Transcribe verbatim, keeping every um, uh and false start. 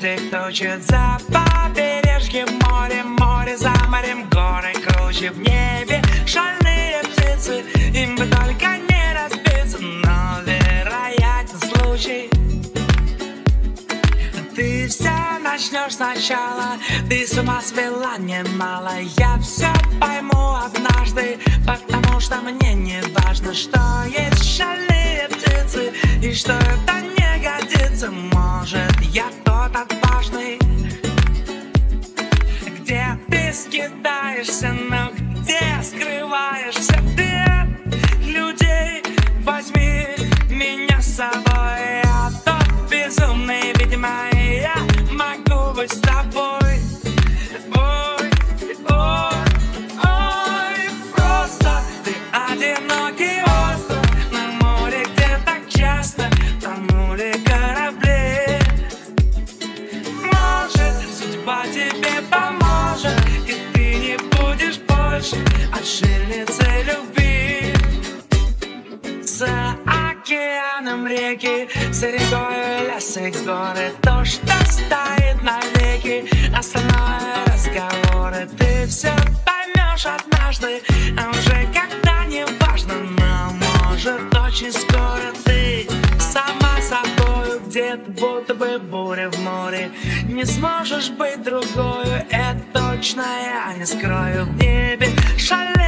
однажды кручит за побережьем море, море за морем, горы круче в небе. Шальные птицы, им бы только не разбиться, но вероятен случай. Ты все начнешь сначала, ты с ума свела немало. Я все пойму однажды, потому что мне не важно, что есть шальные птицы и что это не годится. Может, я тот отважный, где ты скидаешься, но где скрываешься ты от людей. Возьми меня с собой, я тот безумный, видимо, я могу быть с тобой. Ой, ой, ой, просто ты одинокий остров на море, где так часто тонули корабли. Может, судьба тебе поможет, и ты не будешь больше отшельницей любви. За океаном реки, за рекой леса и горы, то, что стоит навеки, остальное разговоры. Ты все поймешь однажды, а уже когда не важно, но может очень скоро ты сама собою где-то будто бы буря в море. Не сможешь быть другою, это точно я не скрою. В небе шаль